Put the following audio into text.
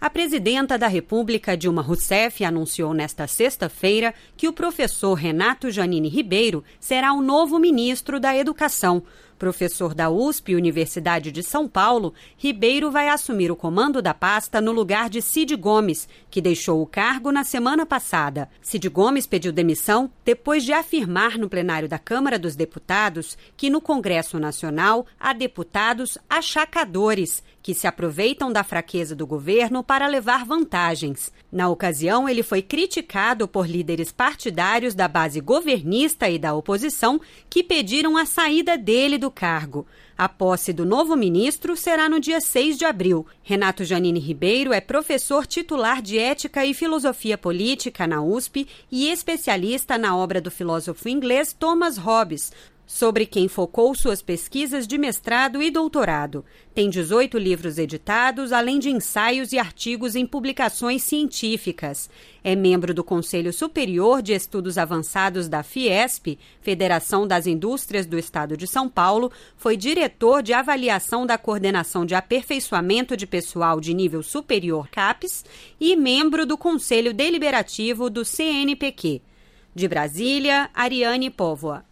A presidenta da República, Dilma Rousseff, anunciou nesta sexta-feira que o professor Renato Janine Ribeiro será o novo ministro da Educação. Professor da USP, Universidade de São Paulo, Ribeiro vai assumir o comando da pasta no lugar de Cid Gomes, que deixou o cargo na semana passada. Cid Gomes pediu demissão depois de afirmar no plenário da Câmara dos Deputados que no Congresso Nacional há deputados achacadores, que se aproveitam da fraqueza do governo para levar vantagens. Na ocasião, ele foi criticado por líderes partidários da base governista e da oposição que pediram a saída dele do cargo. A posse do novo ministro será no dia 6 de abril. Renato Janine Ribeiro é professor titular de Ética e Filosofia Política na USP e especialista na obra do filósofo inglês Thomas Hobbes, sobre quem focou suas pesquisas de mestrado e doutorado. Tem 18 livros editados, além de ensaios e artigos em publicações científicas. É membro do Conselho Superior de Estudos Avançados da Fiesp, Federação das Indústrias do Estado de São Paulo, foi diretor de avaliação da Coordenação de Aperfeiçoamento de Pessoal de Nível Superior CAPES e membro do Conselho Deliberativo do CNPq. De Brasília, Ariane Póvoa.